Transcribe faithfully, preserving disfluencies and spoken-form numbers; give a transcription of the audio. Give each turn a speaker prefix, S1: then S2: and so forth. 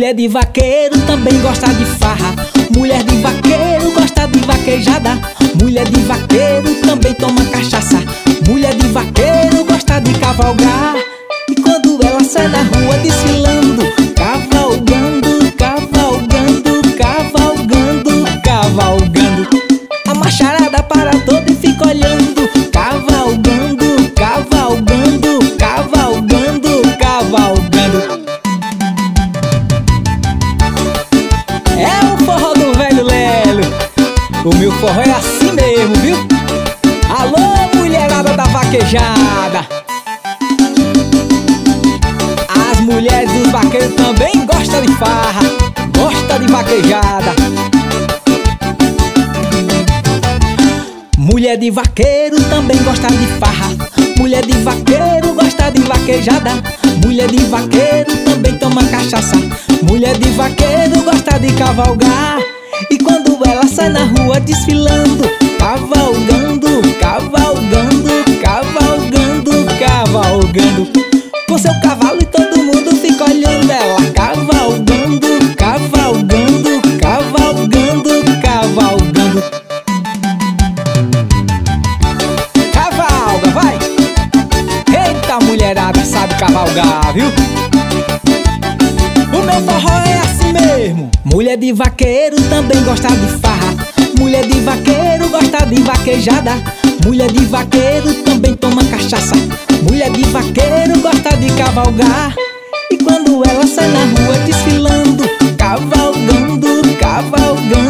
S1: Mulher de vaqueiro também gosta de farra. Mulher de vaqueiro gosta de vaquejada. Mulher de vaqueiro também toma cachaça. Mulher de vaqueiro gosta de cavalgar. E quando ela sai na rua desfilando, cavalgando, cavalgando, cavalgando, cavalgando, a macharada para todo e fica olhando, cavalgando, cavalgando, cavalgando, cavalgando. É o forró do velho Lelo. O meu forró é assim mesmo, viu? Alô, mulherada da vaquejada. As mulheres dos vaqueiros também gostam de farra, gostam de vaquejada. Mulher de vaqueiro também gosta de farra. Mulher de vaqueiro gosta de vaquejada. Mulher de vaqueiro também toma cachaça. Mulher de vaqueiro gosta de cavalgar. E quando ela sai na rua desfilando, cavalgando, cavalgando, cavalgando, cavalgando, com seu cavalo e todo mundo fica olhando ela, cavalgando, cavalgando, cavalgando, cavalgando. Cavalga, vai! Eita, mulherada sabe cavalgar, viu? O meu forró é assim mesmo. Mulher de vaqueiro também gosta de farra. Mulher de vaqueiro gosta de vaquejada. Mulher de vaqueiro também toma cachaça. Mulher de vaqueiro gosta de cavalgar. E quando ela sai na rua desfilando, cavalgando, cavalgando,